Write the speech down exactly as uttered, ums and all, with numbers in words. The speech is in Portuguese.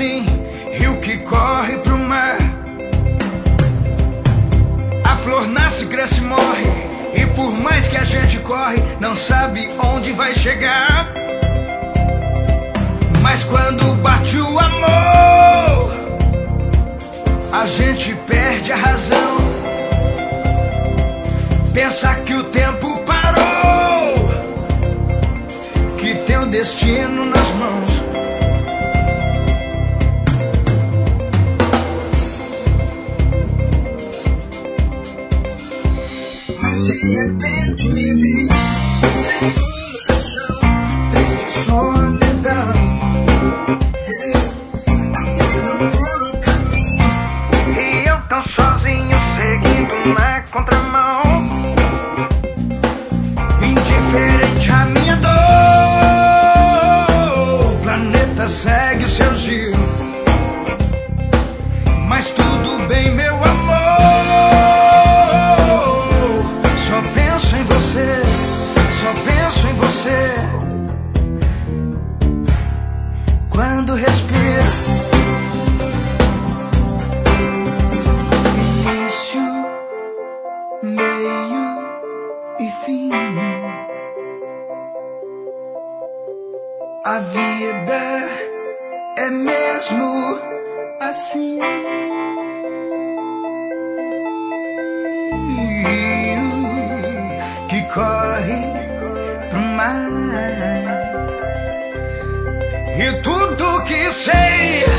assim, rio que corre pro mar. A flor nasce, cresce e morre, e por mais que a gente corre, não sabe onde vai chegar. Mas quando bate o amor, a gente perde a razão. Pensa que o tempo parou, que tem o destino nas mãos. Mas de repente me vi no chão, triste, solidão. Andando por um caminho e eu tão sozinho, seguindo na contramão. Indiferente à minha dor, o planeta segue o seu giro. Mas tudo bem, meu amor, só penso em você, só penso em você. Quando respiro, início, meio e fim. A vida é mesmo assim. Que corre pro mar. E tudo que sei